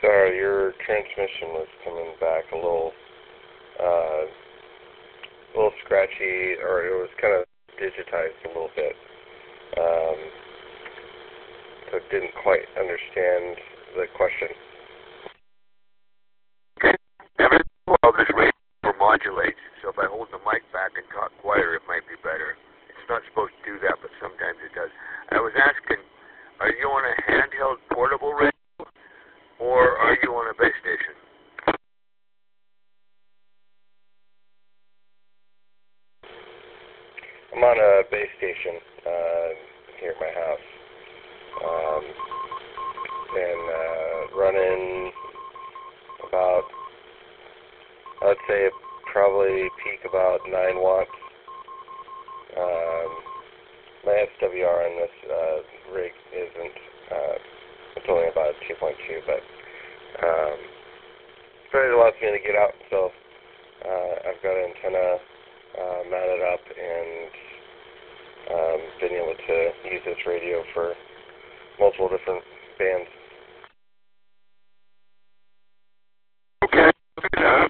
Sorry, your transmission was coming back a little scratchy, or it was kind of digitized a little bit. So didn't quite understand the question. Okay. Well, this radio modulates, so if I hold the mic back and talk quieter, it might be better. It's not supposed to do that, but sometimes it does. I was asking, are you on a handheld portable radio, or are you on a base station? I'm on a base station here at my house, and running about, I'd say probably peak about 9 watts. My SWR on this rig isn't, it's only about 2.2, but it allows me to get out, so I've got an antenna mounted up and been able to use this radio for multiple different bands. Okay.